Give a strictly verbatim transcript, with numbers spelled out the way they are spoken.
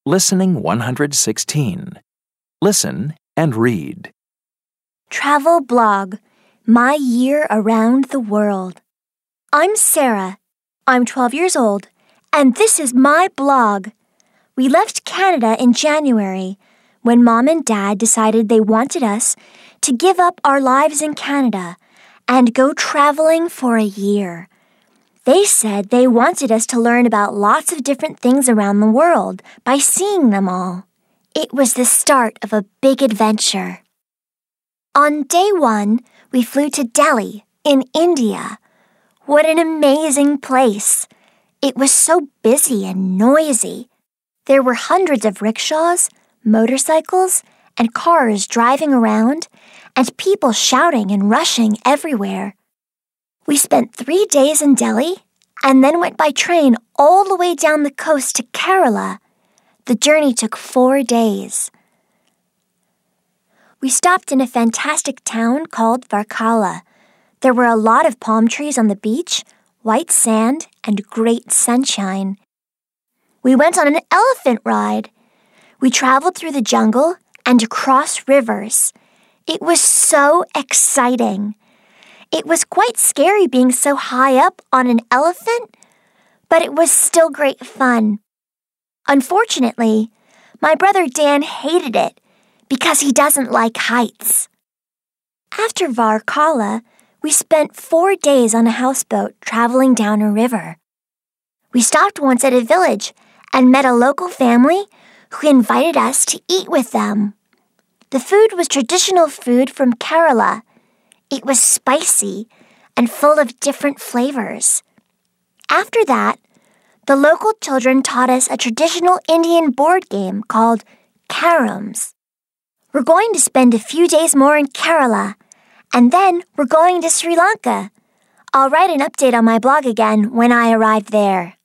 Listening one hundred sixteen. Listen and read. Travel blog, My Year Around the World. I'm Sarah. I'm twelve years old, and this is my blog. We left Canada in January when Mom and Dad decided they wanted us to give up our lives in Canada and go traveling for a year. They said they wanted us to learn about lots of different things around the world by seeing them all. It was the start of a big adventure. On day one, we flew to Delhi in India. What an amazing place! It was so busy and noisy. There were hundreds of rickshaws, motorcycles, and cars driving around, and people shouting and rushing everywhere. We spent three days in Delhi and then went by train all the way down the coast to Kerala. The journey took four days. We stopped in a fantastic town called Varkala. There were a lot of palm trees on the beach, white sand, and great sunshine. We went on an elephant ride. We traveled through the jungle and across rivers. It was so exciting. It was quite scary being so high up on an elephant, but it was still great fun. Unfortunately, my brother Dan hated it because he doesn't like heights. After Varkala, we spent four days on a houseboat traveling down a river. We stopped once at a village and met a local family who invited us to eat with them. The food was traditional food from Kerala. It was spicy and full of different flavors. After that, the local children taught us a traditional Indian board game called Caroms. We're going to spend a few days more in Kerala, and then we're going to Sri Lanka. I'll write an update on my blog again when I arrive there.